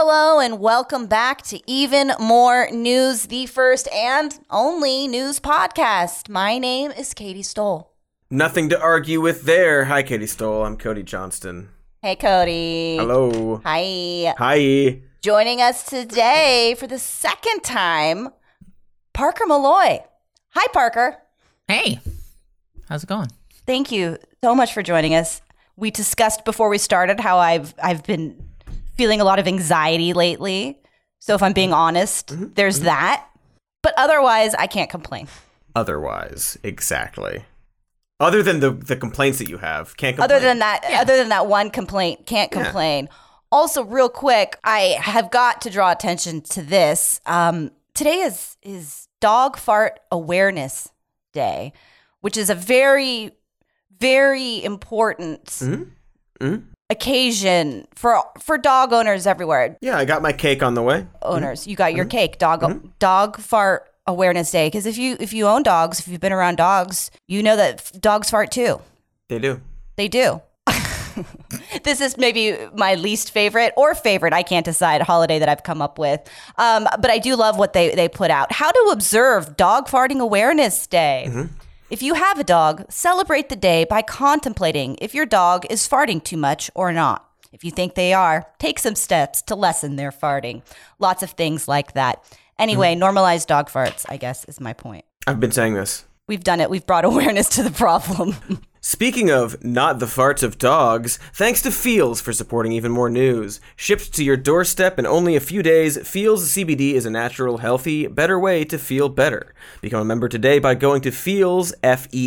Hello, and welcome back to Even More News, the first and only news podcast. My name is Katie Stoll. Nothing to argue with there. Hi, Katie Stoll. I'm Cody Johnston. Hey, Cody. Hello. Hi. Hi. Joining us today for the second time, Parker Malloy. Hi, Parker. Hey. How's it going? Thank you so much for joining us. We discussed before we started how I've been feeling a lot of anxiety lately. So if I'm being honest, there's that. But otherwise, I can't complain. Otherwise, exactly. Other than the complaints that you have, can't complain. Other than that one complaint, can't complain. Also, real quick, I have got to draw attention to this. Today is Dog Fart Awareness Day, which is a very, very important occasion for dog owners everywhere. Yeah, I got my cake on the way. Owners, you got your cake. Dog Fart Awareness Day. Because if you own dogs, if you've been around dogs, you know that dogs fart too. They do. They do. This is maybe my least favorite or favorite, I can't decide, holiday that I've come up with. But I do love what they put out. How to observe Dog Farting Awareness Day. If you have a dog, celebrate the day by contemplating if your dog is farting too much or not. If you think they are, take some steps to lessen their farting. Lots of things like that. Anyway, normalize dog farts, I guess, is my point. I've been saying this. We've done it. We've brought awareness to the problem. Speaking of not the farts of dogs, thanks to Feels for supporting Even More News. Shipped to your doorstep in only a few days, Feels CBD is a natural, healthy, better way to feel better. Become a member today by going to Feals,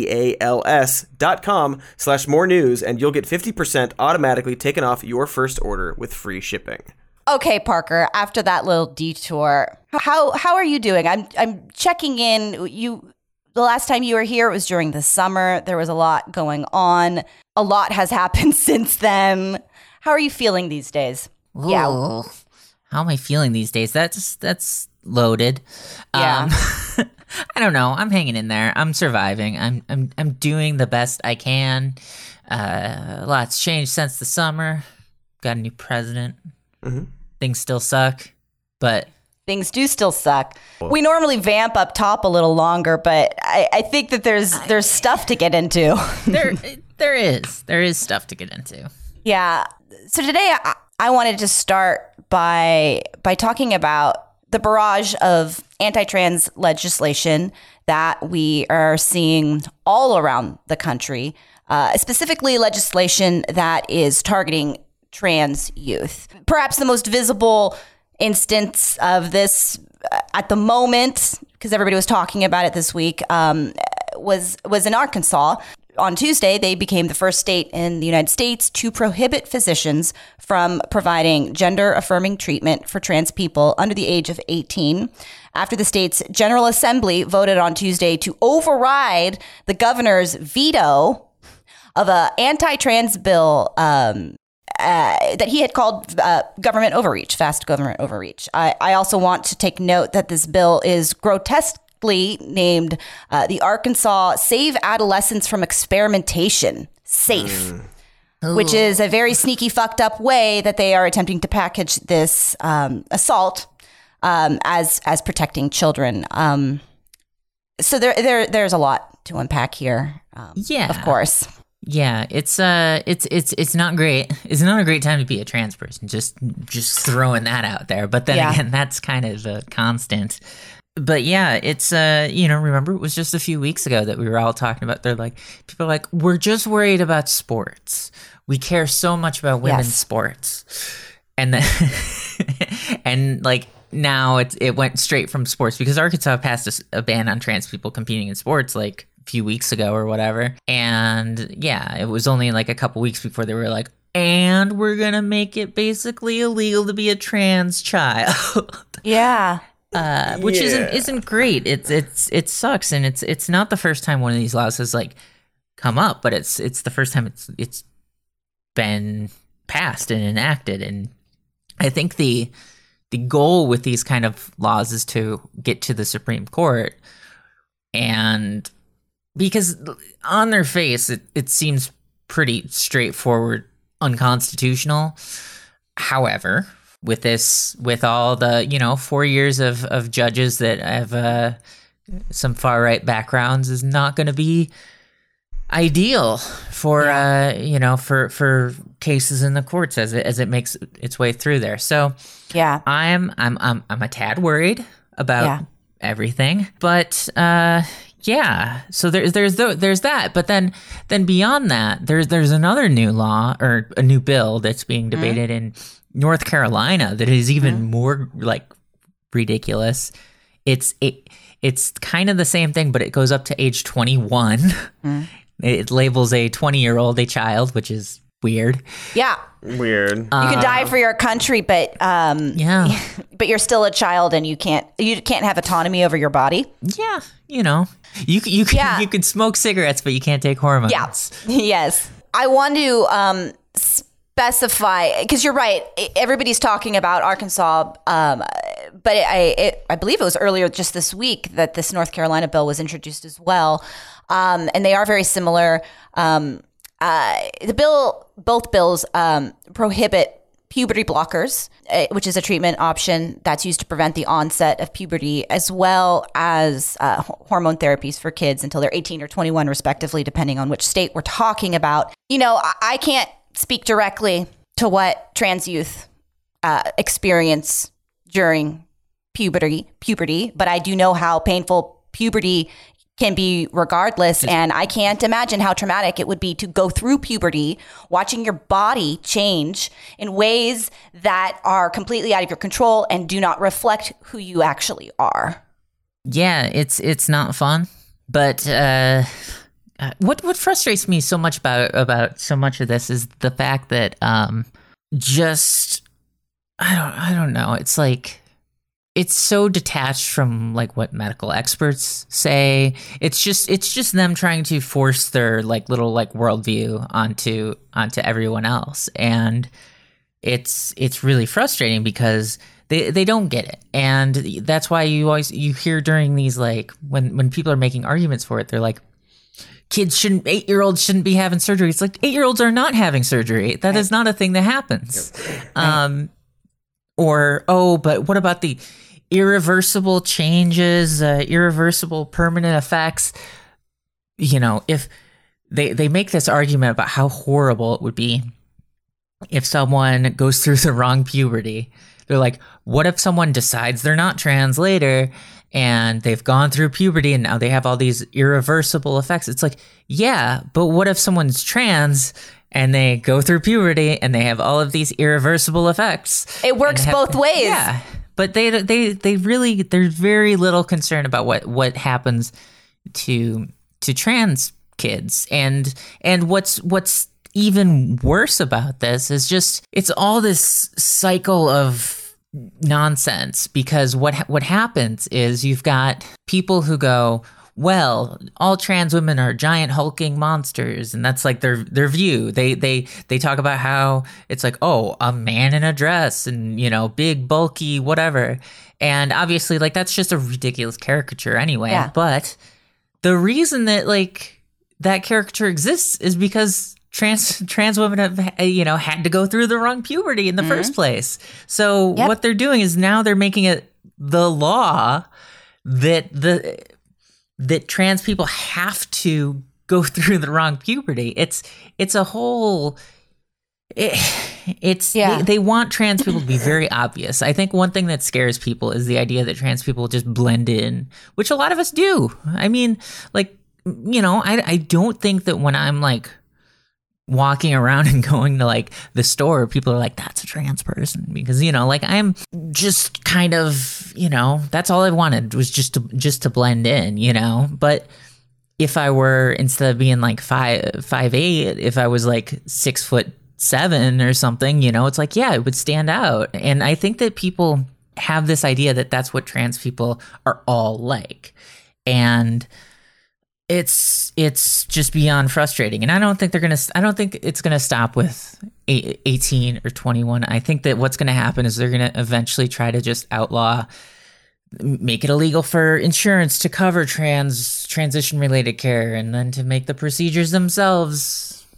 FEALS.com/more news, and you'll get 50% automatically taken off your first order with free shipping. Okay, Parker, after that little detour, how are you doing? I'm checking in. The last time you were here, it was during the summer. There was a lot going on. A lot has happened since then. How are you feeling these days? Ooh, yeah. How am I feeling these days? That's loaded. Yeah. I don't know. I'm hanging in there. I'm surviving. I'm doing the best I can. A lot's changed since the summer. Got a new president. Things still suck, but things do still suck. We normally vamp up top a little longer, but I think that there's stuff to get into. There is stuff to get into. Yeah. So today I wanted to start by talking about the barrage of anti-trans legislation that we are seeing all around the country, specifically legislation that is targeting trans youth. Perhaps the most visible instance of this at the moment, because everybody was talking about it this week, was in Arkansas. On Tuesday, they became the first state in the United States to prohibit physicians from providing gender-affirming treatment for trans people under the age of 18 after the state's General Assembly voted on Tuesday to override the governor's veto of an anti-trans bill that he had called government overreach, fast government overreach. I also want to take note that this bill is grotesquely named the Arkansas Save Adolescents from Experimentation, SAFE, which is a very sneaky, fucked up way that they are attempting to package this assault as protecting children. So there's a lot to unpack here. Of course. Yeah, it's not great. It's not a great time to be a trans person. Just throwing that out there. But then again, that's kind of a constant. But yeah, it's remember it was just a few weeks ago that we were all talking about. People are like, we're just worried about sports. We care so much about women's sports, and then and like now it went straight from sports because Arkansas passed a ban on trans people competing in sports like few weeks ago or whatever. And yeah, it was only like a couple weeks before they were like, and we're gonna make it basically illegal to be a trans child. Which isn't great. It sucks, and it's not the first time one of these laws has like come up, but it's the first time it's been passed and enacted. And I think the goal with these kind of laws is to get to the Supreme Court, and because on their face, it seems pretty straightforward, unconstitutional. However, with all the 4 years of judges that have some far right backgrounds is not going to be ideal for for cases in the courts as it makes its way through there. So yeah, I'm a tad worried about everything, but yeah. So there's that, but then beyond that, there's another new law or a new bill that's being debated in North Carolina that is even more like ridiculous. It's kind of the same thing, but it goes up to age 21. It labels a 20-year-old a child, which is weird. Yeah. Weird. You can die for your country, but but you're still a child, and you can't have autonomy over your body. Yeah, you can smoke cigarettes, but you can't take hormones. Yeah. Yes. I want to specify, because you're right. Everybody's talking about Arkansas, but I believe it was earlier just this week that this North Carolina bill was introduced as well, and they are very similar. Both bills prohibit puberty blockers, which is a treatment option that's used to prevent the onset of puberty, as well as hormone therapies for kids until they're 18 or 21, respectively, depending on which state we're talking about. I can't speak directly to what trans youth experience during puberty, but I do know how painful puberty can be regardless. And I can't imagine how traumatic it would be to go through puberty, watching your body change in ways that are completely out of your control and do not reflect who you actually are. Yeah, it's not fun. But what frustrates me so much about so much of this is the fact that I don't know. It's like, it's so detached from like what medical experts say. It's just them trying to force their like little like worldview onto everyone else, and it's really frustrating because they don't get it, and that's why you hear during these like when people are making arguments for it, they're like, 8-year-olds shouldn't be having surgery. It's like 8-year-olds are not having surgery. That is not a thing that happens. But what about the irreversible changes, irreversible permanent effects? If they make this argument about how horrible it would be if someone goes through the wrong puberty. They're like, what if someone decides they're not trans later and they've gone through puberty and now they have all these irreversible effects? It's like, yeah, but what if someone's trans and they go through puberty and they have all of these irreversible effects? It works both ways. Yeah. But there's very little concern about what happens to trans kids, and what's even worse about this is just it's all this cycle of nonsense, because what happens is you've got people who go, well, all trans women are giant hulking monsters, and that's like their view. They talk about how it's like, oh, a man in a dress and, big, bulky, whatever. And obviously, like, that's just a ridiculous caricature anyway. Yeah. But the reason that like that caricature exists is because trans women have had to go through the wrong puberty in the first place. So what they're doing is now they're making it the law that trans people have to go through the wrong puberty. It's a whole. They want trans people to be very obvious. I think one thing that scares people is the idea that trans people just blend in, which a lot of us do. I mean, like, I don't think that when I'm like walking around and going to like the store, people are like, that's a trans person, because like I'm just kind of that's all I wanted was just to blend in, but if I were, instead of being like 5'8", if I was like 6'7" or something, it's like, yeah, it would stand out. And I think that people have this idea that that's what trans people are all like, and it's just beyond frustrating. And I don't think it's gonna stop with 18 or 21. I think that what's gonna happen is they're gonna eventually try to just make it illegal for insurance to cover transition related care, and then to make the procedures themselves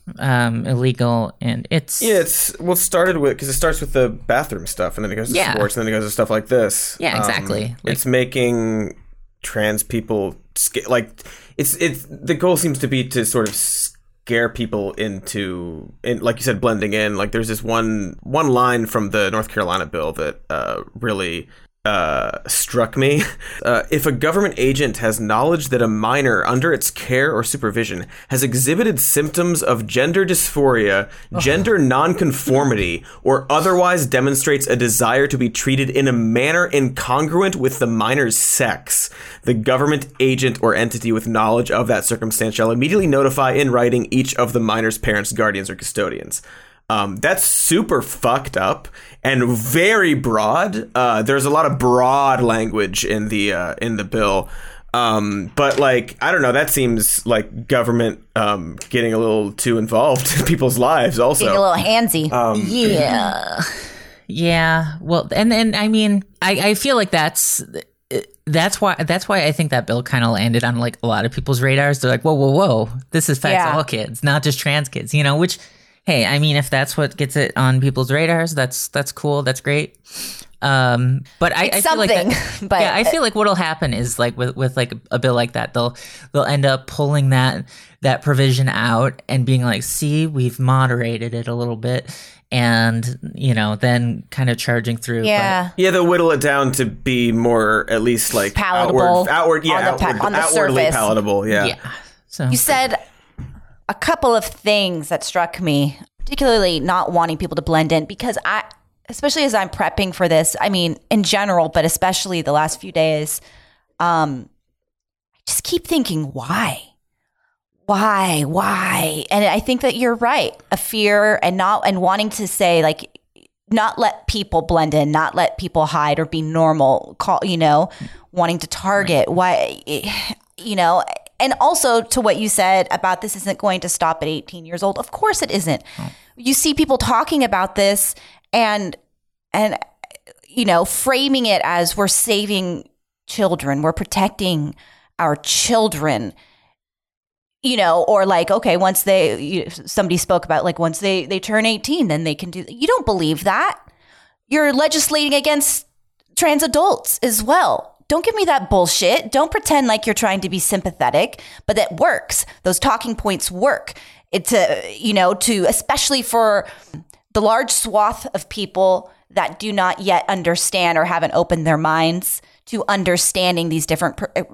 illegal, and it's it started with because it starts with the bathroom stuff, and then it goes to sports, and then it goes to stuff like this. Yeah, exactly. It's making trans people it's the goal seems to be to sort of scare people into, like you said, blending in. Like there's this one line from the North Carolina bill that really struck me. If a government agent has knowledge that a minor under its care or supervision has exhibited symptoms of gender dysphoria, gender nonconformity, or otherwise demonstrates a desire to be treated in a manner incongruent with the minor's sex, the government agent or entity with knowledge of that circumstance shall immediately notify in writing each of the minor's parents, guardians, or custodians. That's super fucked up and very broad. There's a lot of broad language in the bill. But like, I don't know, that seems like government getting a little too involved in people's lives also. Being a little handsy. Yeah. Well, and I mean, I feel like that's why I think that bill kind of landed on like a lot of people's radars. They're like, whoa, this affects all kids, not just trans kids, which, hey, I mean, if that's what gets it on people's radars, that's cool. That's great. But I feel like I feel like what'll happen is like with like a bill like that, they'll end up pulling that provision out and being like, see, we've moderated it a little bit. And, then kind of charging through. Yeah. They'll whittle it down to be more, at least like palatable. Outwardly surface. palatable. Yeah. So you said a couple of things that struck me, particularly not wanting people to blend in, because especially as I'm prepping for this, I mean, in general, but especially the last few days, I just keep thinking, why? And I think that you're right. A fear and wanting to say, like, not let people blend in, not let people hide or be normal, wanting to target. Why, and also to what you said about this isn't going to stop at 18 years old. Of course it isn't. Oh. You see people talking about this and framing it as we're saving children, we're protecting our children. Or like, okay, once somebody spoke about like once they turn 18, then they can do. You don't believe that. You're legislating against trans adults as well. Don't give me that bullshit. Don't pretend like you're trying to be sympathetic, but that works. Those talking points work. To especially for the large swath of people that do not yet understand or haven't opened their minds to understanding these different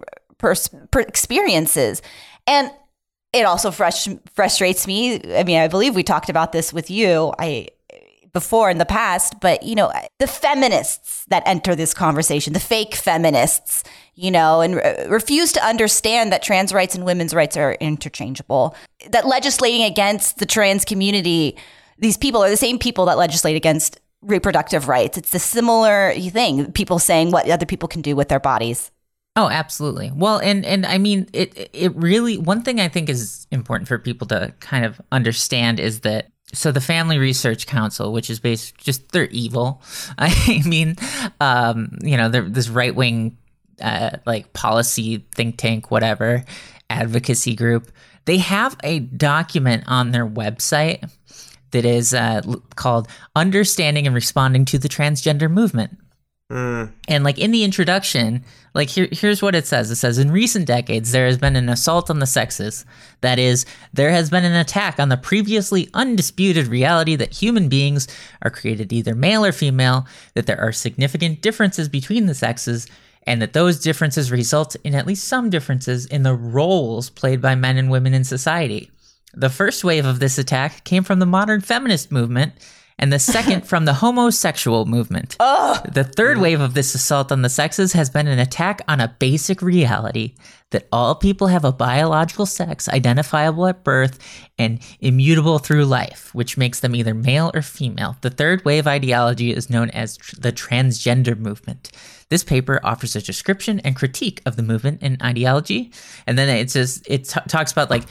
experiences. And it also frustrates me. I mean, I believe we talked about this with you before in the past, but, the feminists that enter this conversation, the fake feminists, and refuse to understand that trans rights and women's rights are interchangeable, that legislating against the trans community, these people are the same people that legislate against reproductive rights. It's a similar thing, people saying what other people can do with their bodies. Oh, absolutely. Well, and I mean, it really, one thing I think is important for people to kind of understand is that, so the Family Research Council, which is they're evil. I mean, they're this right-wing, like policy think tank, whatever, advocacy group. They have a document on their website that is called Understanding and Responding to the Transgender Movement. And like in the introduction, like here's what it says. It says, in recent decades, there has been an assault on the sexes. That is, there has been an attack on the previously undisputed reality that human beings are created either male or female, that there are significant differences between the sexes, and that those differences result in at least some differences in the roles played by men and women in society. The first wave of this attack came from the modern feminist movement, and the second from the homosexual movement. The third wave of this assault on the sexes has been an attack on a basic reality that all people have a biological sex identifiable at birth and immutable through life, which makes them either male or female. The third wave ideology is known as the transgender movement. This paper offers a description and critique of the movement and ideology. And then it talks about like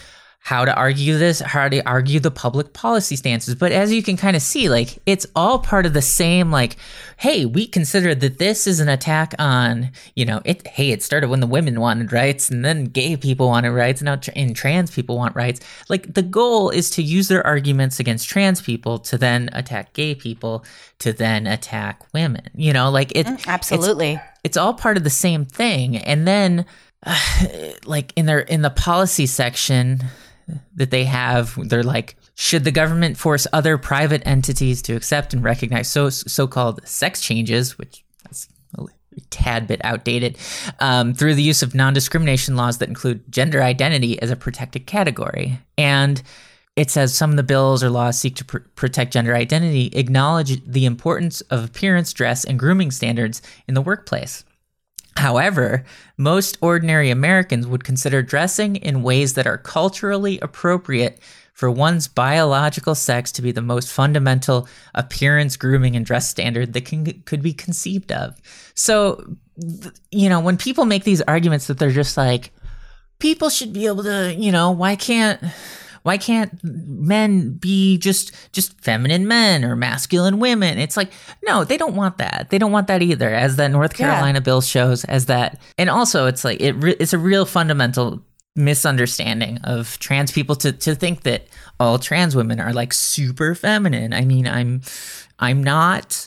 how to argue this, how to argue the public policy stances. But as you can kind of see, like, it's all part of the same, like, hey, we consider that this is an attack on, it started when the women wanted rights, and then gay people wanted rights, and now trans people want rights. Like, the goal is to use their arguments against trans people to then attack gay people, to then attack women. Absolutely. It's all part of the same thing. And then, like, in the policy section that they have, they're like, should the government force other private entities to accept and recognize so-called sex changes, which is a tad bit outdated, through the use of non-discrimination laws that include gender identity as a protected category? And it says some of the bills or laws seek to protect gender identity, acknowledge the importance of appearance, dress, and grooming standards in the workplace. However, most ordinary Americans would consider dressing in ways that are culturally appropriate for one's biological sex to be the most fundamental appearance, grooming, and dress standard that could be conceived of. So, when people make these arguments that they're just like, people should be able to, why can't men be just feminine men or masculine women? It's like, no, they don't want that. They don't want that either, as that North Carolina bill shows, as that. And also, it's like, it's a real fundamental misunderstanding of trans people to think that all trans women are like super feminine. I mean, I'm not,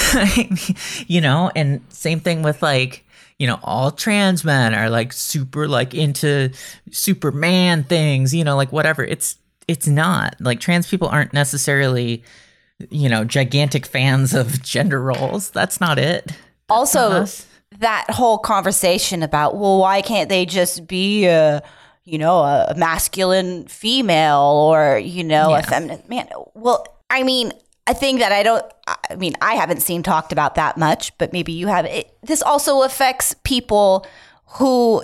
and same thing with like, all trans men are like super like into Superman things, like whatever. It's not like trans people aren't necessarily, gigantic fans of gender roles. That's not it. Also, that whole conversation about, well, why can't they just be a masculine female or, a feminine man? Well, I mean, a thing that I haven't seen talked about that much, but maybe you have. This also affects people who,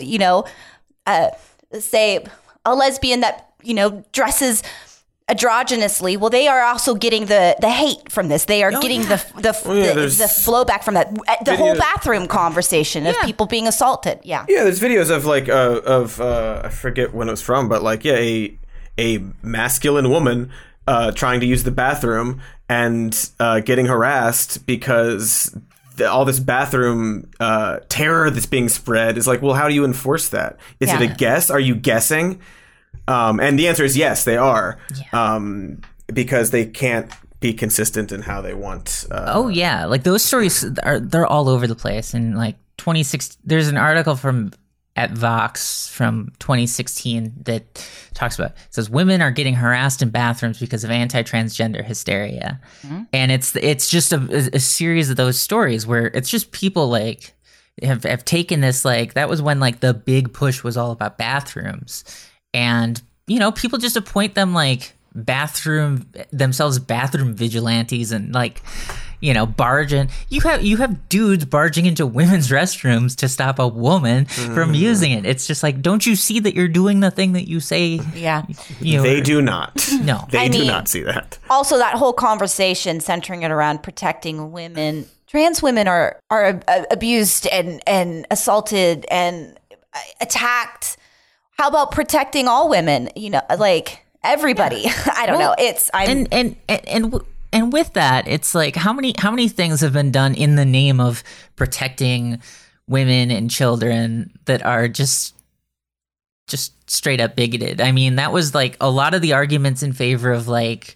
say a lesbian that, dresses androgynously. Well, they are also getting the hate from this. They are getting the blowback from that. The whole bathroom conversation of people being assaulted. Yeah. Yeah, there's videos of like I forget when it was from, but like a masculine woman trying to use the bathroom and getting harassed because all this bathroom terror that's being spread is like, well, how do you enforce that? Is it a guess? Are you guessing? And the answer is yes, they are, because they can't be consistent in how they want. Like those stories they're all over the place. And like 2016, there's an article at Vox from 2016 that talks about, it says women are getting harassed in bathrooms because of anti-transgender hysteria. Mm-hmm. And it's just a series of those stories where it's just people like have taken this, like, that was when like the big push was all about bathrooms, and people just appoint them like bathroom vigilantes and like barge in. You have dudes barging into women's restrooms to stop a woman from using it. It's just like, don't you see that you're doing the thing that you say? Yeah. They do not. No. They do not see that. Also, that whole conversation centering it around protecting women. Trans women are abused and assaulted and attacked. How about protecting all women? Like everybody. I don't know. And with that, it's like, how many things have been done in the name of protecting women and children that are just straight up bigoted? I mean, that was like a lot of the arguments in favor of like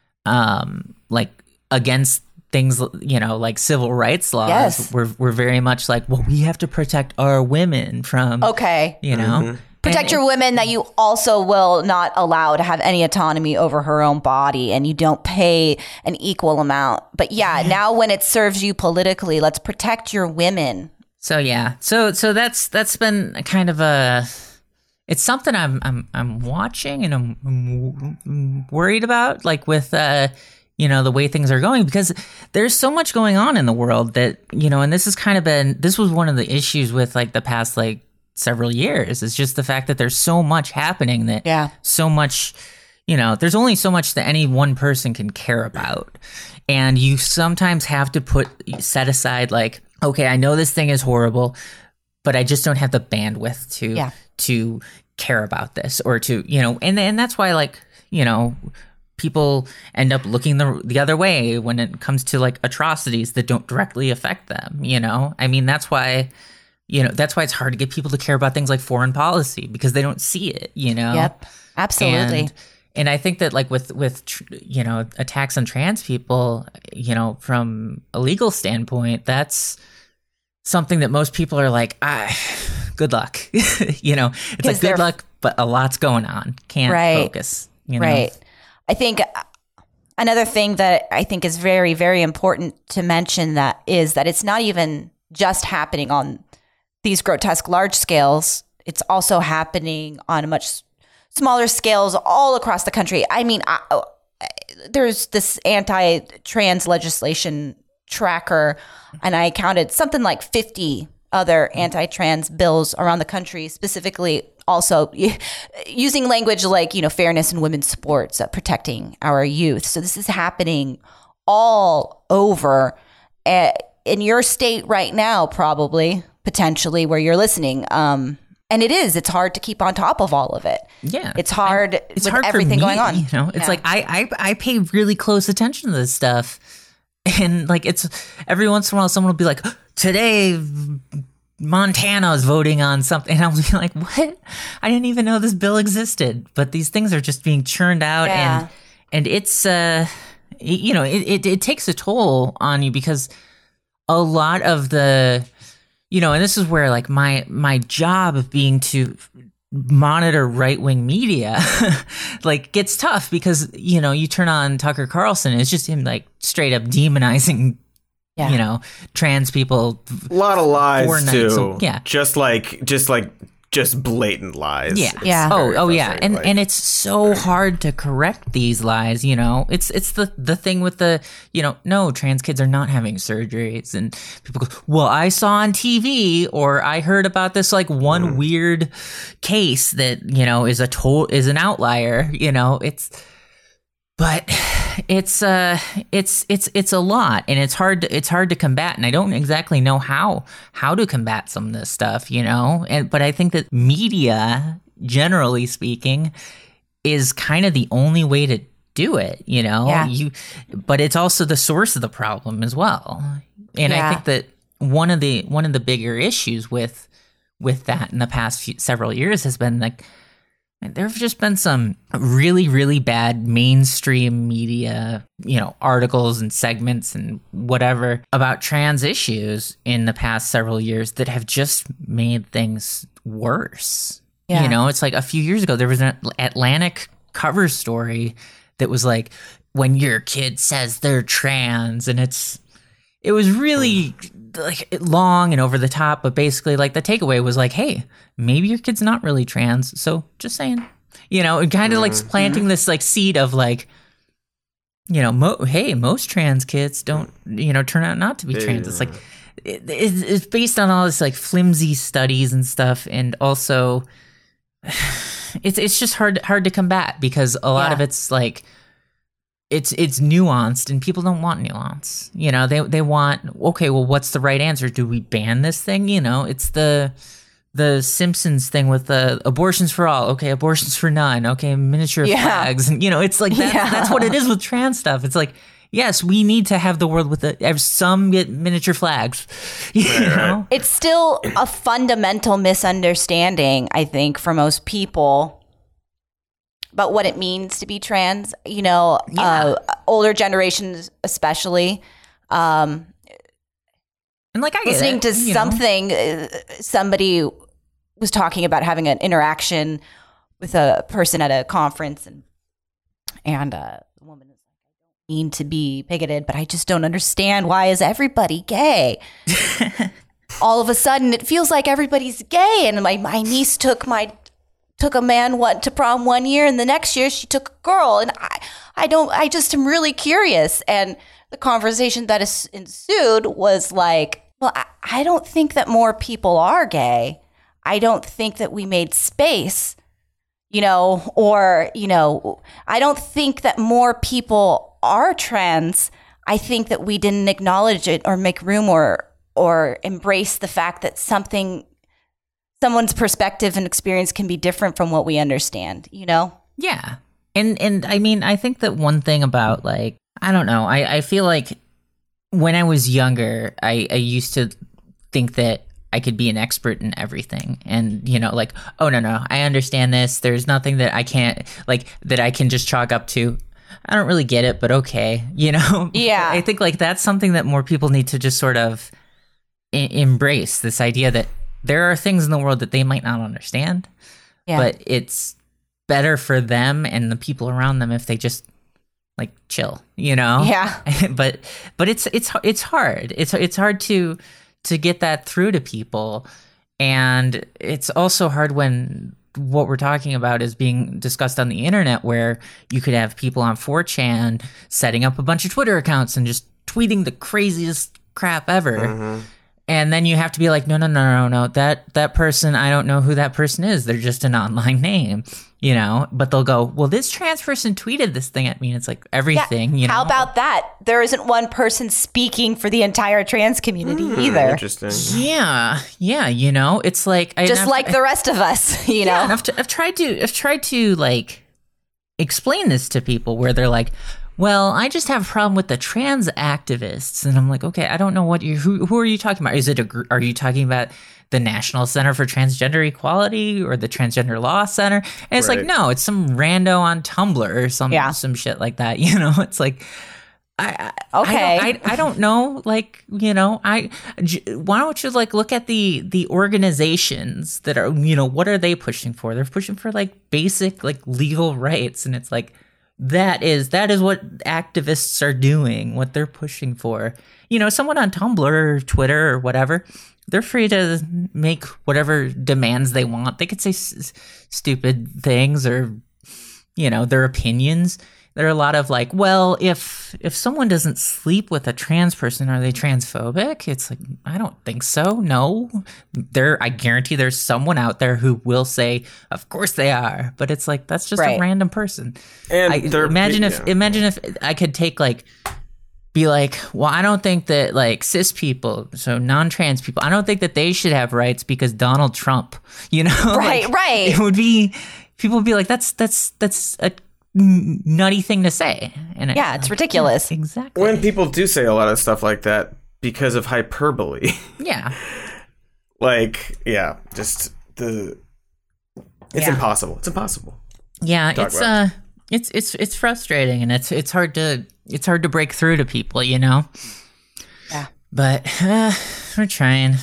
against things, like civil rights laws were very much like, well, we have to protect our women from, protect your women, that you also will not allow to have any autonomy over her own body, and you don't pay an equal amount. But now when it serves you politically, let's protect your women. So so that's been kind of it's something I'm watching and I'm worried about, like with the way things are going, because there's so much going on in the world that, and this was one of the issues with like the past like several years. It's just the fact that there's so much happening that so much, there's only so much that any one person can care about. And you sometimes have to set aside like, okay, I know this thing is horrible, but I just don't have the bandwidth to care about this or to, and that's why, like, people end up looking the other way when it comes to like atrocities that don't directly affect them. I mean, that's why it's hard to get people to care about things like foreign policy because they don't see it. Yep, absolutely. And I think that like with attacks on trans people, from a legal standpoint, something that most people are like, good luck. It's like good luck, but a lot's going on. Can't focus. Right. I think another thing that I think is very, very important to mention that it's not even just happening on these grotesque large scales. It's also happening on a much smaller scales all across the country. I mean, there's this anti-trans legislation tracker, and I counted something like 50 other anti-trans bills around the country, specifically also using language like, fairness in women's sports, protecting our youth. So this is happening all over in your state right now, probably, potentially, where you're listening. And it's hard to keep on top of all of it. Yeah. It's hard with hard everything going on. It's like I pay really close attention to this stuff. And like it's every once in a while someone will be like, today Montana's voting on something, and I'll be like, what? I didn't even know this bill existed. But these things are just being churned out, and it's it takes a toll on you because a lot of the and this is where like my job of being to monitor right-wing media like gets tough because you turn on Tucker Carlson and it's just him like straight up demonizing trans people. A lot of lies too. Yeah. Just blatant lies. Yeah. Yeah. Oh yeah. And it's so hard to correct these lies, It's the thing with the, no, trans kids are not having surgeries, and people go, well, I saw on TV or I heard about this like one weird case that, is an outlier, but it's a lot, and it's hard to combat, and I don't exactly know how to combat some of this stuff, but I think that media, generally speaking, is kind of the only way to do it, but it's also the source of the problem as well. And I think that one of the bigger issues with that in the past several years has been like, there have just been some really, really bad mainstream media, articles and segments and whatever about trans issues in the past several years that have just made things worse. Yeah. It's like a few years ago, there was an Atlantic cover story that was like, when your kid says they're trans, and it was really like long and over the top, but basically like the takeaway was like, hey, maybe your kid's not really trans, so just saying, and kind of like planting this like seed of like, hey, most trans kids don't turn out not to be trans. It's like it's based on all this like flimsy studies and stuff, and also it's just hard to combat because a lot of it's like it's nuanced, and people don't want nuance. They want, okay, well, what's the right answer? Do we ban this thing? It's the Simpsons thing with the abortions for all. Okay, abortions for none. Okay, miniature flags. And, it's like that's what it is with trans stuff. It's like, yes, we need to have the world with some get miniature flags. It's still a fundamental misunderstanding, I think, for most people about what it means to be trans, older generations especially. And like I get listening it, to something, somebody was talking about having an interaction with a person at a conference, and the woman is like, I don't mean to be bigoted, but I just don't understand, why is everybody gay? All of a sudden, it feels like everybody's gay, and my niece took a man to prom one year, and the next year she took a girl, and I just am really curious. And the conversation that ensued was like, well, I don't think that more people are gay. I don't think that we made space, or I don't think that more people are trans. I think that we didn't acknowledge it or make room or embrace the fact that something someone's perspective and experience can be different from what we understand, you know? Yeah. And I mean, I think that one thing about, like, I don't know, I feel like when I was younger, I used to think that I could be an expert in everything. And, you know, like, oh, no, I understand this. There's nothing that I can't, like, that I can just chalk up to. I don't really get it, but okay, you know? Yeah. I think, like, that's something that more people need to just sort of embrace, this idea that there are things in the world that they might not understand, but it's better for them and the people around them if they just, like, chill, you know? Yeah. but it's hard. It's hard to get that through to people. And it's also hard when what we're talking about is being discussed on the internet, where you could have people on 4chan setting up a bunch of Twitter accounts and just tweeting the craziest crap ever. Mm-hmm. And then you have to be like, no, that person, I don't know who that person is. They're just an online name, you know? But they'll go, well, this trans person tweeted this thing at me. And it's like everything, you know? How about that? There isn't one person speaking for the entire trans community either. Interesting. Yeah, you know? It's like... Just like the rest of us, you know? And I've tried to, like, explain this to people where they're like, well, I just have a problem with the trans activists. And I'm like, okay, I don't know what who are you talking about? Are you talking about the National Center for Transgender Equality or the Transgender Law Center? And it's like, no, it's some rando on Tumblr or some shit like that. You know, it's like, I don't know. Like, you know, why don't you, like, look at the organizations that are, you know, what are they pushing for? They're pushing for, like, basic, like, legal rights. And it's like, that is what activists are doing, what they're pushing for. You know, someone on Tumblr or Twitter or whatever, they're free to make whatever demands they want. They could say stupid things or, you know, their opinions. There are a lot of, like, well, if someone doesn't sleep with a trans person, are they transphobic? It's like, I don't think so. No. I guarantee there's someone out there who will say, of course they are. But it's like, that's just a random person. And imagine if I could be like, well, I don't think that, like, cis people, so non-trans people, I don't think that they should have rights because Donald Trump, you know? Right. It would be, people would be like, that's a nutty thing to say. And it's ridiculous. Yeah, exactly. When people do say a lot of stuff like that because of hyperbole. Yeah. Like, yeah, just it's impossible. It's impossible. Yeah, it's frustrating, and it's hard to break through to people, you know. Yeah. But we're trying.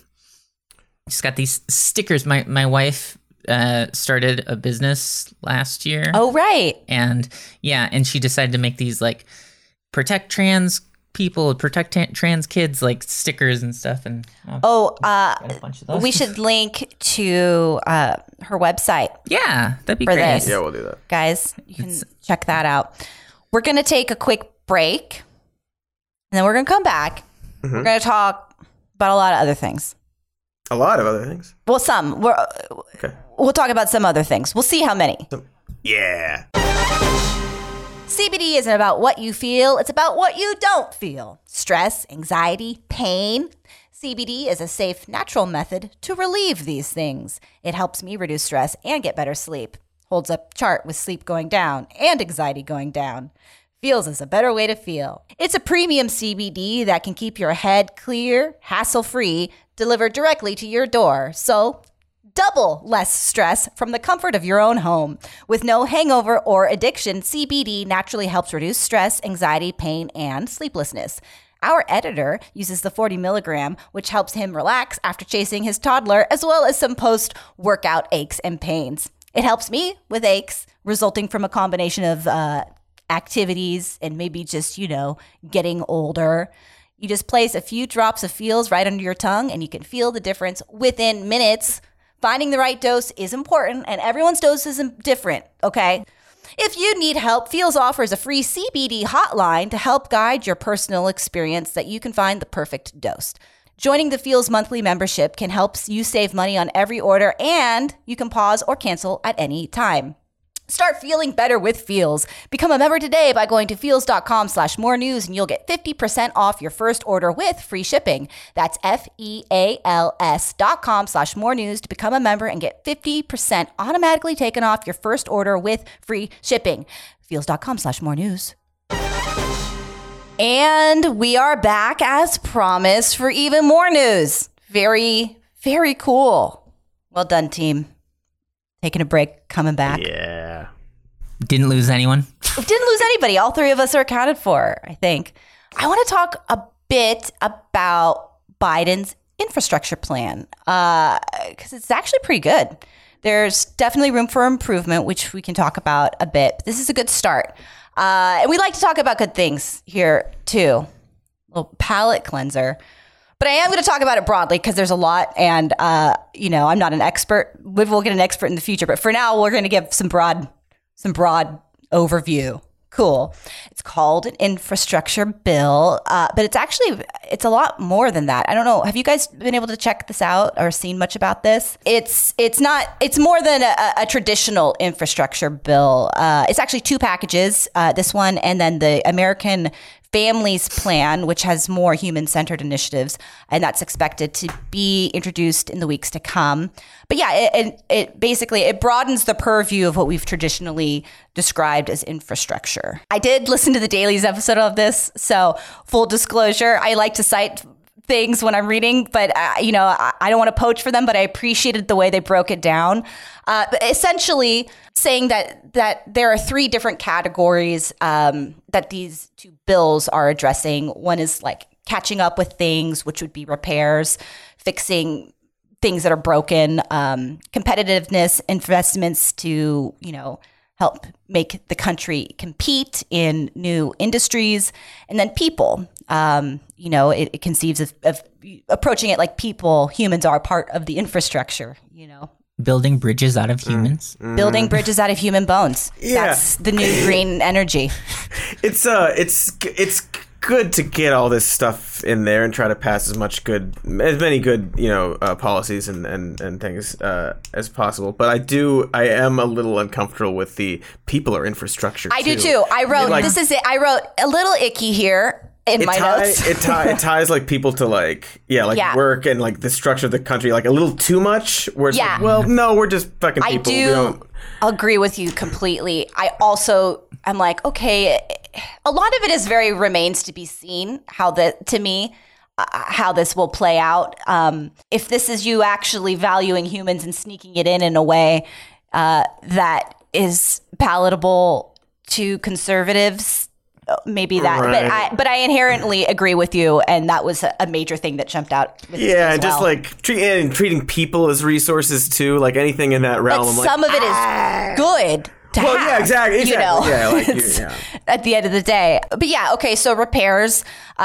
Just got these stickers. My wife started a business last year. Oh, right. And she decided to make these, like, protect trans people, protect trans kids, like, stickers and stuff. And got a bunch of those. We should link to her website. Yeah, that'd be great. This. Yeah, we'll do that. Guys, you can check that out. We're going to take a quick break, and then we're going to come back. Mm-hmm. We're going to talk about a lot of other things. A lot of other things? Well, some. Okay. We'll talk about some other things. We'll see how many. Yeah. CBD isn't about what you feel. It's about what you don't feel. Stress, anxiety, pain. CBD is a safe, natural method to relieve these things. It helps me reduce stress and get better sleep. Holds up chart with sleep going down and anxiety going down. Feels is a better way to feel. It's a premium CBD that can keep your head clear, hassle-free, delivered directly to your door. So double less stress from the comfort of your own home. With no hangover or addiction, CBD naturally helps reduce stress, anxiety, pain, and sleeplessness. Our editor uses the 40 milligram, which helps him relax after chasing his toddler, as well as some post-workout aches and pains. It helps me with aches resulting from a combination of activities and maybe just, you know, getting older. You just place a few drops of Feels right under your tongue and you can feel the difference within minutes. Finding the right dose is important, and everyone's dose is different, okay? If you need help, Feels offers a free CBD hotline to help guide your personal experience that you can find the perfect dose. Joining the Feels monthly membership can help you save money on every order, and you can pause or cancel at any time. Start feeling better with Feels. Become a member today by going to feels.com/more news and you'll get 50% off your first order with free shipping. That's FEALS.com/more news to become a member and get 50% automatically taken off your first order with free shipping. Feels.com/more news. And we are back as promised for even more news. Very, very cool. Well done, team. Taking a break, coming back. Yeah. Didn't lose anyone? Didn't lose anybody. All three of us are accounted for, I think. I want to talk a bit about Biden's infrastructure plan because it's actually pretty good. There's definitely room for improvement, which we can talk about a bit. But this is a good start. And we like to talk about good things here, too. A little palate cleanser. But I am going to talk about it broadly because there's a lot. And, I'm not an expert. We'll get an expert in the future. But for now, we're going to give some broad overview. Cool. It's called an infrastructure bill. But it's a lot more than that. I don't know. Have you guys been able to check this out or seen much about this? It's more than a traditional infrastructure bill. It's actually two packages, this one and then the American Families Plan, which has more human-centered initiatives, and that's expected to be introduced in the weeks to come. But yeah, it basically broadens the purview of what we've traditionally described as infrastructure. I did listen to the Daily's episode of this, so full disclosure, I like to cite things when I'm reading, but I don't want to poach for them, but I appreciated the way they broke it down. But essentially saying that there are three different categories that these two bills are addressing. One is like catching up with things, which would be repairs, fixing things that are broken, competitiveness, investments to, help make the country compete in new industries, and then people. It conceives of approaching it like humans are part of the infrastructure, Building bridges out of humans. Building bridges out of human bones. Yeah. That's the new green energy. It's good to get all this stuff in there and try to pass as many good policies and things as possible. But I am a little uncomfortable with the people or infrastructure. I do too. I wrote I wrote a little icky here. In my notes. It ties like people to work and like the structure of the country like a little too much. Where it's like, well, no, we're just fucking people. I do agree with you completely. I also am like, okay, a lot of it remains to be seen how this will play out. If this is you actually valuing humans and sneaking it in a way that is palatable to conservatives. Maybe that, right. but I inherently agree with you, and that was a major thing that jumped out. Yeah, and just like treating people as resources too, like anything in that realm. But some of it is good to have. Yeah, exactly. Yeah, at the end of the day. But yeah, okay. So repairs,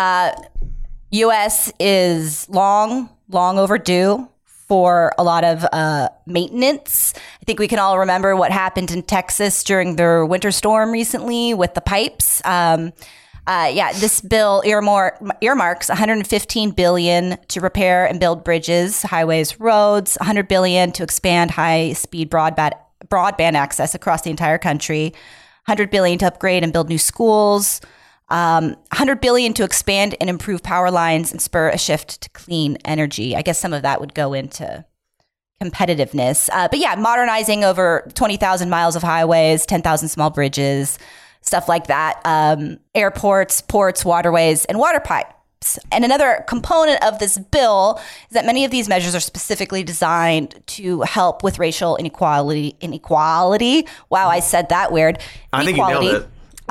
U.S. is long overdue for a lot of maintenance. I think we can all remember what happened in Texas during their winter storm recently with the pipes. This bill earmarks $115 billion to repair and build bridges, highways, roads, $100 billion to expand high-speed broadband access across the entire country, $100 billion to upgrade and build new schools, $100 billion to expand and improve power lines and spur a shift to clean energy. I guess some of that would go into competitiveness. But yeah, modernizing over 20,000 miles of highways, 10,000 small bridges, stuff like that. Airports, ports, waterways, and water pipes. And another component of this bill is that many of these measures are specifically designed to help with racial inequality. Wow, I said that weird. I think you nailed it.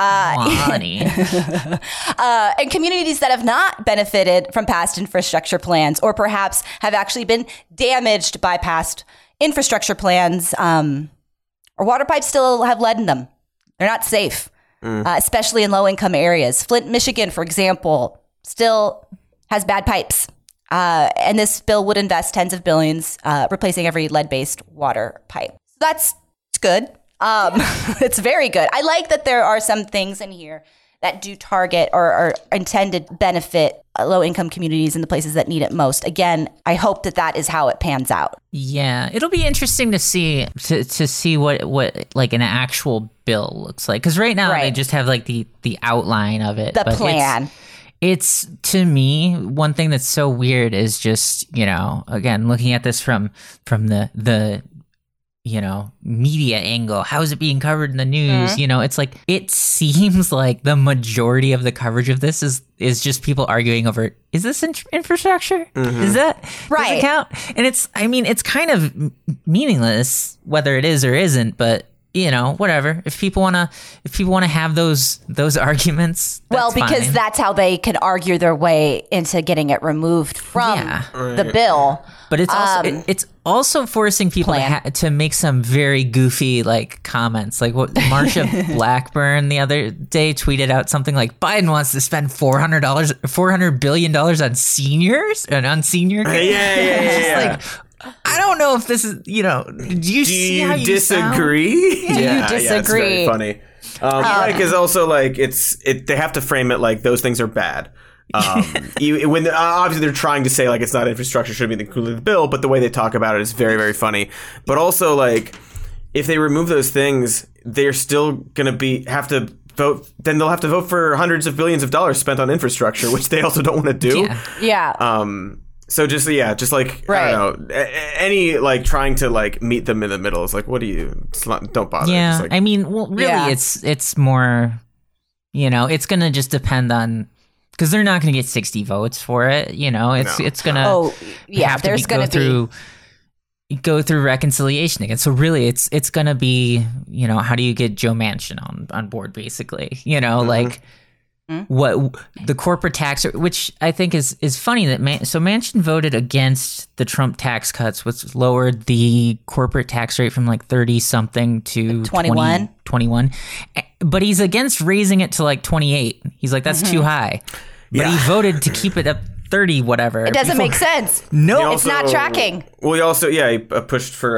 And communities that have not benefited from past infrastructure plans or perhaps have actually been damaged by past infrastructure plans or water pipes still have lead in them. They're not safe, especially in low-income areas. Flint, Michigan, for example, still has bad pipes. And this bill would invest tens of billions replacing every lead-based water pipe. So that's good. It's very good. I like that there are some things in here that do target or are intended to benefit low-income communities in the places that need it most. Again, I hope that is how it pans out. Yeah, it'll be interesting to see what like an actual bill looks like, because right now they just have like the outline of it, the plan. It's to me, one thing that's so weird is just, again, looking at this from the media angle. How is it being covered in the news? Mm-hmm. It's like, it seems like the majority of the coverage of this is just people arguing over, is this infrastructure? Mm-hmm. Is that, right? Does it count? And it's kind of meaningless whether it is or isn't, but whatever. If people want to have those arguments, that's because fine. That's how they can argue their way into getting it removed from the bill. But it's also forcing people to make some very goofy like comments, like what Marsha Blackburn the other day tweeted out something like, Biden wants to spend $400 billion on seniors and on senior care. Yeah. Like, I don't know if this is, do you see how you disagree? Sound? Do you disagree? Yeah, it's very funny. Right, because also like they have to frame it like those things are bad. When obviously they're trying to say like it's not infrastructure, should be included in the bill, but the way they talk about it is very, very funny. But also like if they remove those things, they're still gonna have to vote. Then they'll have to vote for hundreds of billions of dollars spent on infrastructure, which they also don't want to do. Yeah. So just like, I don't know, any like trying to like meet them in the middle is like, what do you, don't bother. Yeah. Like, I mean, well, really it's more, it's going to just depend on, because they're not going to get 60 votes for it. It's going to have to go through reconciliation again. So really it's going to be, how do you get Joe Manchin on board basically, like, what the corporate tax, which I think is funny that Manchin voted against the Trump tax cuts, which lowered the corporate tax rate from like 30 something to 21, but he's against raising it to like 28. He's like, that's too high, but he voted to keep it up 30 whatever. It doesn't make sense. No, it's not tracking. Well, he also he pushed for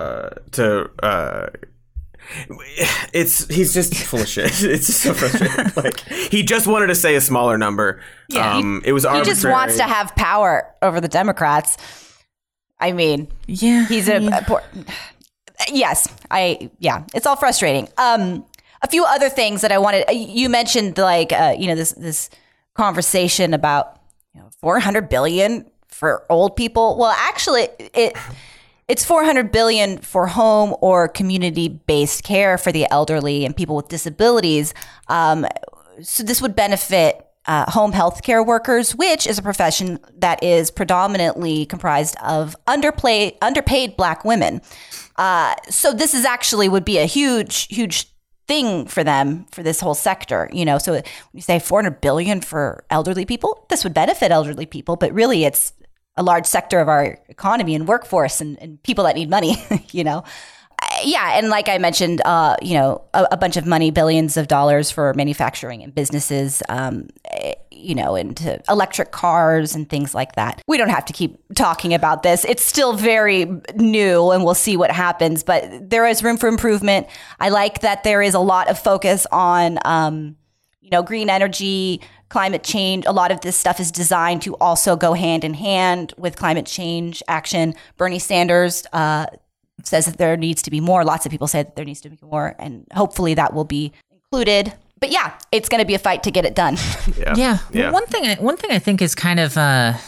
he's just full of shit. It's just so frustrating. Like he just wanted to say a smaller number. Yeah, it was arbitrary. He just wants to have power over the Democrats. I mean, he's it's all frustrating. A few other things that I wanted. You mentioned like this conversation about $400 billion for old people. Well, actually, it's $400 billion for home or community-based care for the elderly and people with disabilities. So this would benefit home health care workers, which is a profession that is predominantly comprised of underpaid Black women. So this is actually would be a huge thing for them, for this whole sector. So when you say $400 billion for elderly people, this would benefit elderly people, but really it's a large sector of our economy and workforce and people that need money, and like I mentioned, a bunch of money, billions of dollars for manufacturing and businesses, into electric cars and things like that. We don't have to keep talking about this. It's still very new and we'll see what happens, but there is room for improvement. I like that there is a lot of focus on, green energy, climate change. A lot of this stuff is designed to also go hand in hand with climate change action. Bernie Sanders says that there needs to be more. Lots of people say that there needs to be more, and hopefully that will be included. But it's going to be a fight to get it done. Yeah. Well, one thing I think is kind of, kind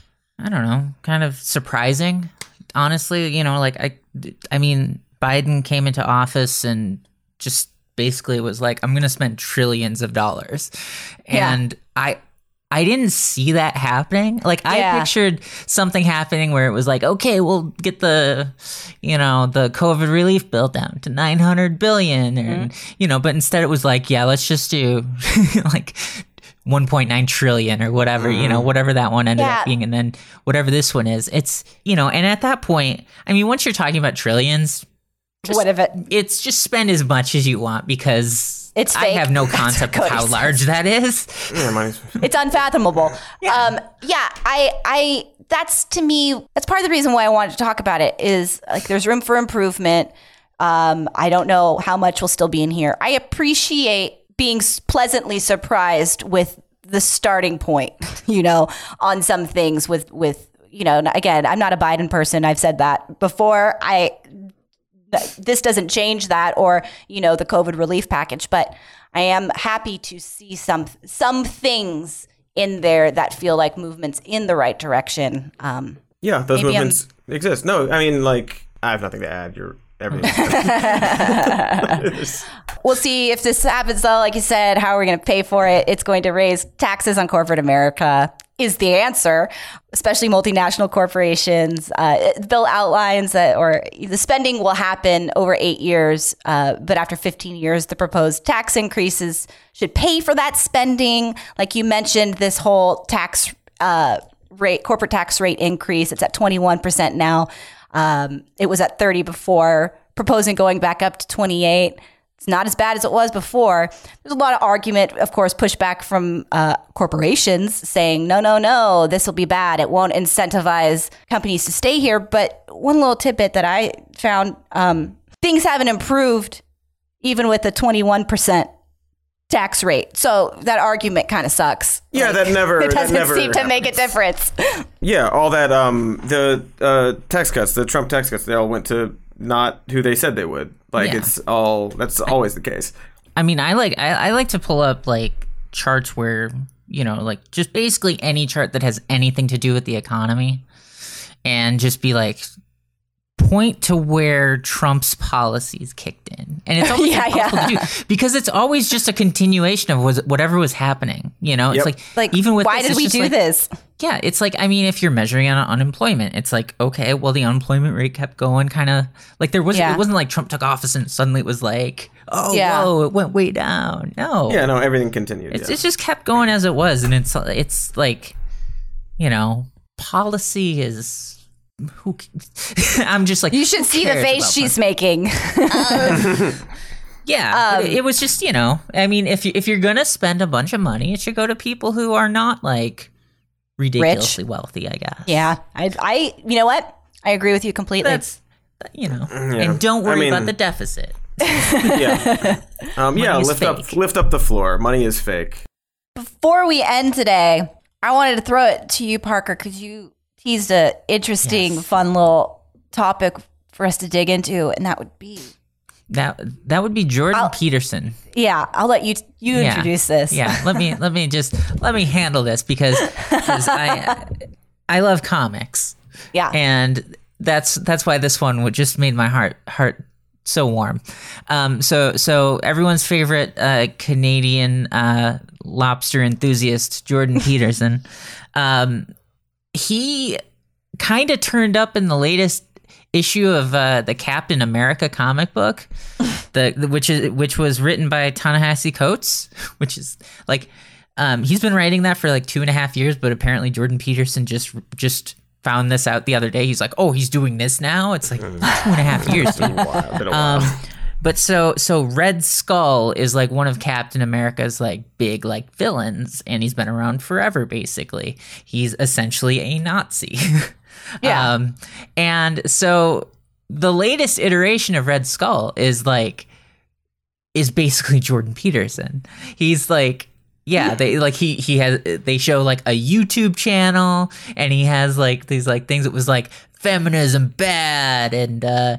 of surprising, honestly. I mean, Biden came into office and just basically was like, I'm going to spend trillions of dollars. And I didn't see that happening. Like I pictured something happening where it was like, okay, we'll get the COVID relief bill down to 900 billion and, but instead it was like, let's just do like 1.9 trillion or whatever, whatever that one ended up being. And then whatever this one is, it's, and at that point, I mean, once you're talking about trillions, it's just spend as much as you want because it's fake. I have no concept of how large that is. It's unfathomable. I that's to me, that's part of the reason why I wanted to talk about it is like there's room for improvement. I don't know how much will still be in here. I appreciate being pleasantly surprised with the starting point, on some things with, again, I'm not a Biden person. I've said that before. This doesn't change that, or, the COVID relief package, but I am happy to see some things in there that feel like movements in the right direction. Yeah, those movements exist. No, I mean, I have nothing to add. You're everything. We'll see if this happens, though. Like you said, how are we going to pay for it? It's going to raise taxes on corporate America is the answer, especially multinational corporations. The bill outlines that, or the spending will happen over 8 years, but after 15 years, the proposed tax increases should pay for that spending. Like you mentioned, this whole tax corporate tax rate increase, it's at 21% now. It was at 30 before, proposing going back up to 28. It's not as bad as it was before. There's a lot of argument, of course, pushback from corporations saying, no, this will be bad. It won't incentivize companies to stay here. But one little tidbit that I found, things haven't improved even with the 21% tax rate. So that argument kind of sucks. Yeah, it doesn't seem to make a difference. Yeah, all that the tax cuts, the Trump tax cuts, they all went to not who they said they would. That's always the case. I mean, I like to pull up charts where, just basically any chart that has anything to do with the economy, and just be point to where Trump's policies kicked in. And it's always impossible to do, because it's always just a continuation of whatever was happening. It's even with why did we do this? Yeah, it's if you're measuring on unemployment, it's okay, well, the unemployment rate kept going kind of it wasn't like Trump took office and suddenly it was whoa, it went way down. No. Yeah, no, everything continued. It just kept going as it was. And it's policy is... I'm just you should see the face she's making. Yeah, it was just, I mean, if you're gonna spend a bunch of money, it should go to people who are not ridiculously wealthy, I guess. Yeah, I you know what? I agree with you completely. That's and don't worry about the deficit. Lift up the floor. Money is fake. Before we end today, I wanted to throw it to you, Parker, because you teased an interesting, fun little topic for us to dig into, and that would be Jordan Peterson. Yeah, I'll let you introduce this. Yeah, let me handle this because I love comics. Yeah, and that's why this one would just made my heart so warm. So everyone's favorite Canadian lobster enthusiast, Jordan Peterson. He kind of turned up in the latest issue of the Captain America comic book, which was written by Ta-Nehisi Coates, which is he's been writing that for 2.5 years, but apparently Jordan Peterson just found this out the other day. He's oh, he's doing this now. It's 2.5 years, dude. Been a while. But so Red Skull is one of Captain America's big villains, and he's been around forever. Basically, he's essentially a Nazi. Yeah. And so the latest iteration of Red Skull is basically Jordan Peterson. He's they show a YouTube channel, and he has these things that was feminism bad, and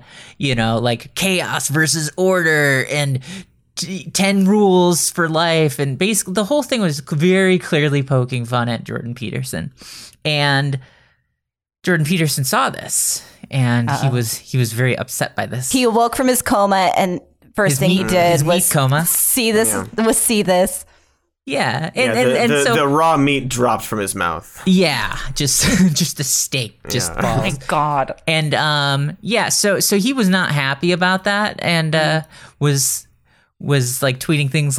chaos versus order, and 10 rules for life, and basically the whole thing was very clearly poking fun at Jordan Peterson. And Jordan Peterson saw this, and he was very upset by this. He awoke from his coma, and first thing he did was see this. Yeah, so the raw meat dropped from his mouth. Yeah, just a steak, just balls. My God. And so he was not happy about that, and was tweeting things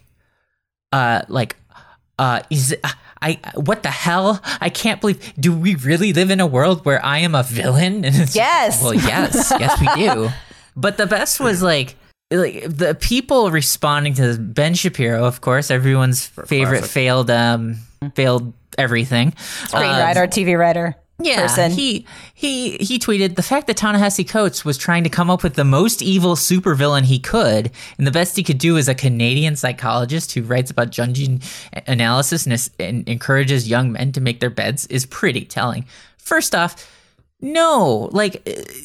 what the hell? I can't believe. Do we really live in a world where I am a villain? And it's yes. Well, yes, we do. But the best was the people responding to Ben Shapiro, of course, everyone's favorite failed everything. Screenwriter, TV writer. person. He tweeted the fact that Ta-Nehisi Coates was trying to come up with the most evil supervillain he could, and the best he could do as a Canadian psychologist who writes about Jungian analysis and encourages young men to make their beds is pretty telling. First off, no, like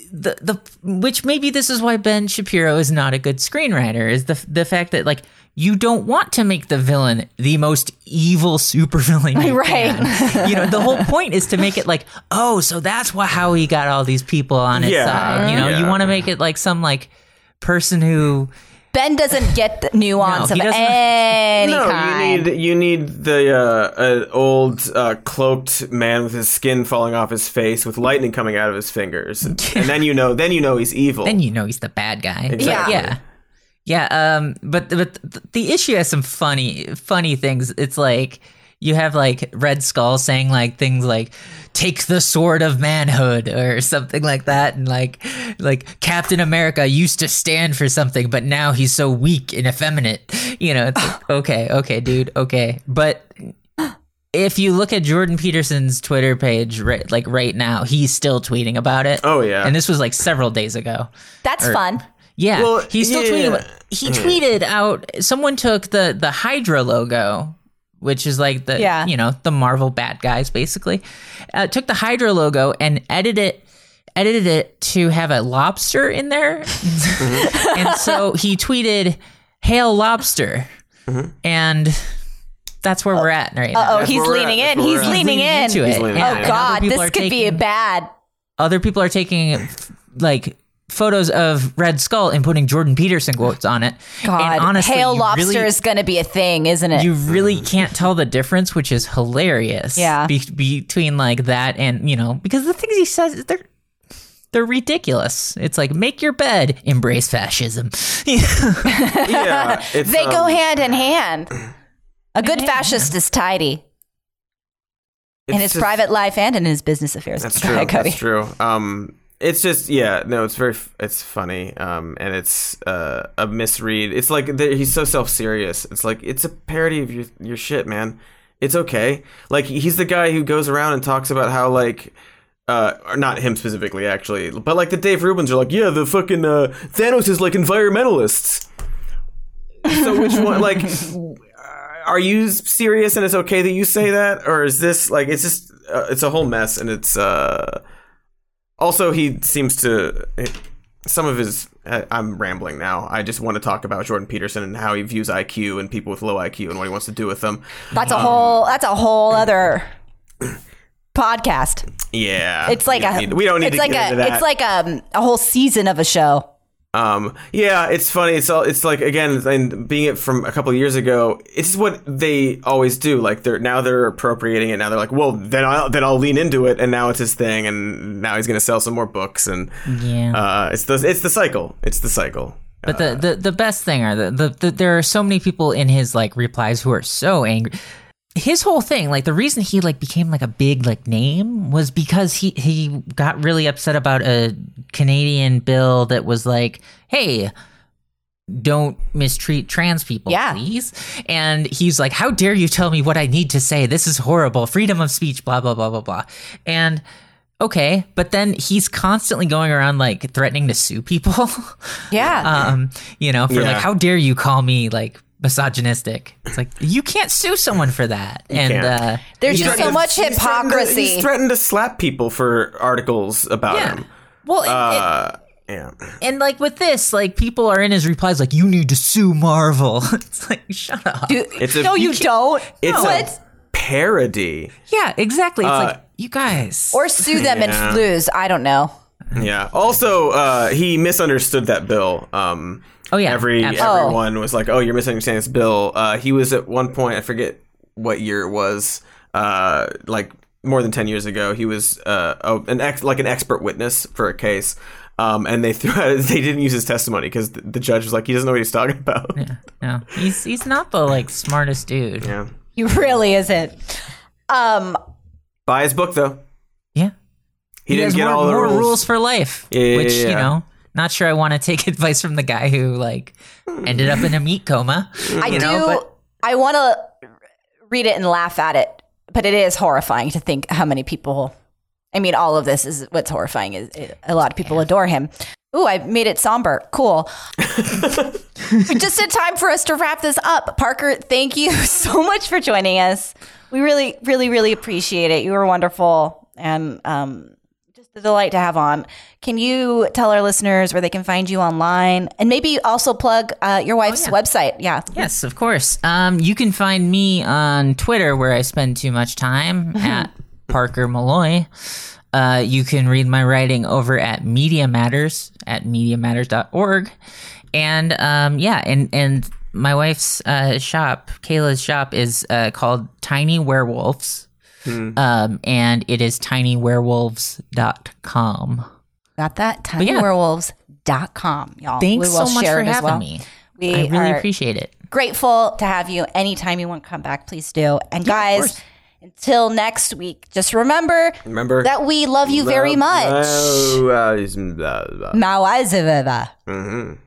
which maybe this is why Ben Shapiro is not a good screenwriter, is the fact that like you don't want to make the villain the most evil supervillain you can. You know, the whole point is to make it like, oh, so that's how he got all these people on his side. You know, you want to make it like some like person who Ben doesn't get the nuance of any kind. You need the old cloaked man with his skin falling off his face with lightning coming out of his fingers, and then you know he's evil. Then you know he's the bad guy. Exactly. Yeah. But the issue has some funny things. It's like you have like Red Skull saying like things like "take the sword of manhood" or something like that, and like Captain America used to stand for something, but now he's so weak and effeminate. You know, it's like, okay, dude, okay. But if you look at Jordan Peterson's Twitter page, right now, he's still tweeting about it. Oh yeah, and this was like several days ago. That's fun. Yeah, well, he's still tweeting. He tweeted out. Someone took the Hydra logo, which is like the Marvel bad guys, basically. Took the Hydra logo and edited it to have a lobster in there. And so he tweeted, "Hail lobster." And that's where we're at right now. He's leaning in. He's leaning into it. God, this could be bad. Other people are taking like photos of Red Skull and putting Jordan Peterson quotes on it. God, and honestly, hail lobster is going to be a thing, isn't it? You really can't tell the difference, which is hilarious. Yeah. Between like that and, you know, because the things he says, they're ridiculous. It's like, make your bed, embrace fascism. Yeah, they go hand in hand. A good fascist is tidy. In his private life and in his business affairs. That's true. That's true. It's just, it's funny, and it's a misread. It's like he's so self-serious. It's like, it's a parody of your shit, man. It's okay. Like, he's the guy who goes around and talks about how, like, or not him specifically, actually, but like the Dave Rubins are like, yeah, the fucking Thanos is like environmentalists. So which one, like, are you serious and it's okay that you say that? Or is this, like, it's just, it's a whole mess, and it's, also, he seems to, some of his, I'm rambling now. I just want to talk about Jordan Peterson and how he views IQ and people with low IQ and what he wants to do with them. That's a whole other podcast. Yeah. It's like we don't need to get into that. It's like a whole season of a show. Yeah, it's funny. It's like, again, and being it from a couple of years ago, it's what they always do. Like they're appropriating it. Now they're like, well, then I'll lean into it, and now it's his thing, and now he's going to sell some more books, and it's the cycle. It's the cycle. But the best thing are there are so many people in his like replies who are so angry. His whole thing, like the reason he like became like a big like name was because he got really upset about a Canadian bill that was like, hey, don't mistreat trans people, please. And he's like, how dare you tell me what I need to say? This is horrible. Freedom of speech, blah, blah, blah, blah, blah. And okay, but then he's constantly going around like threatening to sue people. Yeah. You know, for like, how dare you call me like misogynistic? It's like, you can't sue someone for that. And there's just so much hypocrisy. He's threatened to slap people for articles about him. Well, and like with this, like people are in his replies like, you need to sue Marvel. It's like, shut up. Dude, you don't. It's a parody. Yeah, exactly. It's like, you guys. Or sue them and lose. I don't know. Yeah. Also, he misunderstood that bill. Everyone was like, "Oh, you're misunderstanding this bill." He was at one point, I forget what year it was, like more than 10 years ago. He was an expert witness for a case, and they didn't use his testimony because the judge was like, he doesn't know what he's talking about. Yeah, no, he's not the like smartest dude. Yeah, he really isn't. Buy his book though. Yeah, he didn't get all the more rules for life, which you know. Not sure I want to take advice from the guy who like ended up in a meat coma. I want to read it and laugh at it, but it is horrifying to think how many people I mean, all of this is what's horrifying. Is a lot of people adore him. Ooh, I made it somber. Cool. Just in time for us to wrap this up. Parker, thank you so much for joining us. We really, really, really appreciate it. You were wonderful and just a delight to have on. Can you tell our listeners where they can find you online? And maybe also plug your wife's website. Yeah. Yes, of course. You can find me on Twitter, where I spend too much time, at Parker Malloy. You can read my writing over at Media Matters at MediaMatters.org. And and my wife's shop, Kayla's shop, is called Tiny Werewolves. And it is tinywerewolves.com. Got that? tinywerewolves.com, y'all. Thanks so much for having me. I really appreciate it. Grateful to have you. Anytime you want to come back, please do. And guys, until next week, just remember that we love you very much.